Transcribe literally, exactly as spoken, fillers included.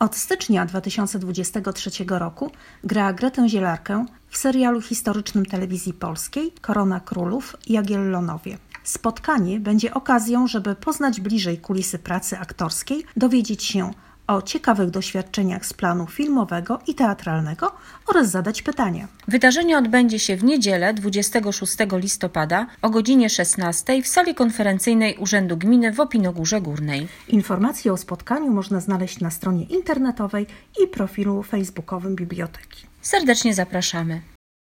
Od stycznia dwa tysiące dwudziestego trzeciego roku gra Gretę Zielarkę w serialu historycznym Telewizji Polskiej Korona Królów Jagiellonowie. Spotkanie będzie okazją, żeby poznać bliżej kulisy pracy aktorskiej, dowiedzieć się o ciekawych doświadczeniach z planu filmowego i teatralnego oraz zadać pytania. Wydarzenie odbędzie się w niedzielę dwudziestego szóstego listopada o godzinie szesnastej w sali konferencyjnej Urzędu Gminy w Opinogórze Górnej. Informacje o spotkaniu można znaleźć na stronie internetowej i profilu facebookowym biblioteki. Serdecznie zapraszamy.